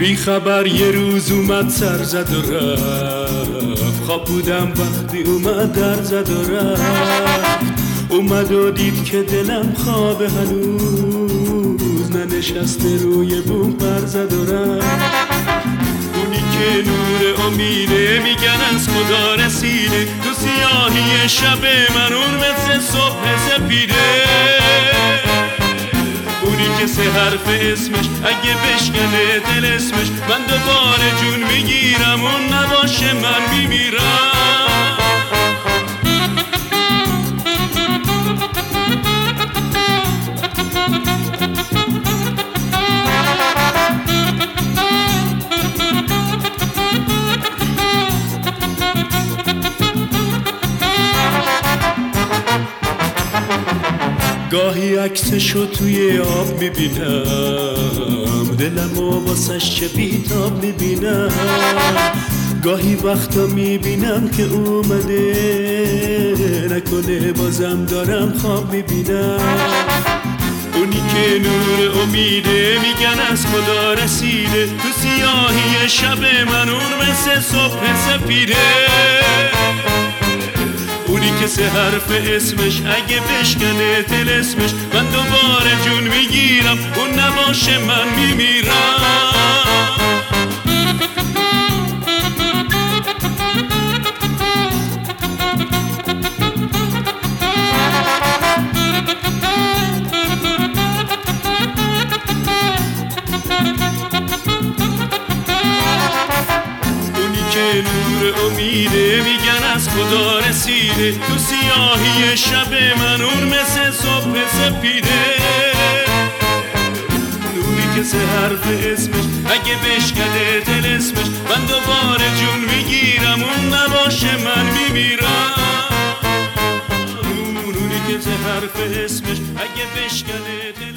بی خبر یه روز اومد سر زد و رفت، خواب بودم وقتی اومد در زد و رفت. اومد و دید که دلم خوابه، هنوز ننشسته روی بوم پر زد و رفت. اونی که نور امیده میگن از خدا رسیده، تو سیاهی شب من اون مثل صبح سپیده. اونی که سه حرف اسمش اگه بشکنه دل اسمش، من دوباره جون میگیرم، اون نباشه من میمیرم. گاهی عکسشو توی آب میبینم، دلمو واسش چه بیتاب میبینم. گاهی وقتا میبینم که اومده، نکنه بازم دارم خواب میبینم. اونی که نور امیده میگن از خدا رسیده، تو سیاهی شب من اون مثل صبح سپیده. اونی که سه حرف اسمش اگه بشکنه دل اسمش، من دوباره جون میگیرم، اون نباشه من میمیرم. نور امیده میگن از خدا رسیده، تو سیاهی شب من اون مثل صبح سپیده. نوری که سه حرف اسمش اگه بشکنه دل اسمش، من دوباره جون میگیرم، اون نباشه من میمیرم. نوری که سه حرف اسمش اگه بشکنه دل